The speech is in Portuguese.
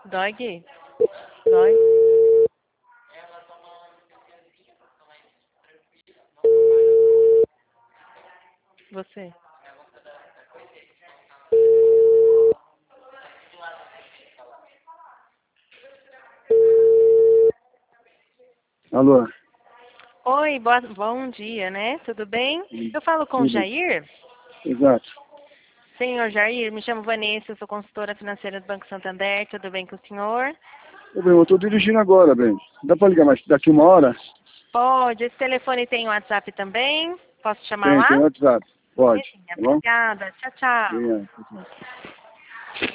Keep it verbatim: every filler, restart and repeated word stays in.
Dói, Gui? Dói? Você? Alô? Oi, boa, bom dia, né? Tudo bem? Eu falo com o Tudo. Jair? Exato. Senhor Jair, me chamo Vanessa, eu sou consultora financeira do Banco Santander, tudo bem com o senhor? Ô, bem, eu estou dirigindo agora, bem. Dá para ligar mais daqui uma hora? Pode, esse telefone tem WhatsApp também? Posso chamar Tem, tem lá? WhatsApp. Pode, Beleza, tá bom? obrigada. Tchau, tchau. Obrigado. Tchau, tchau.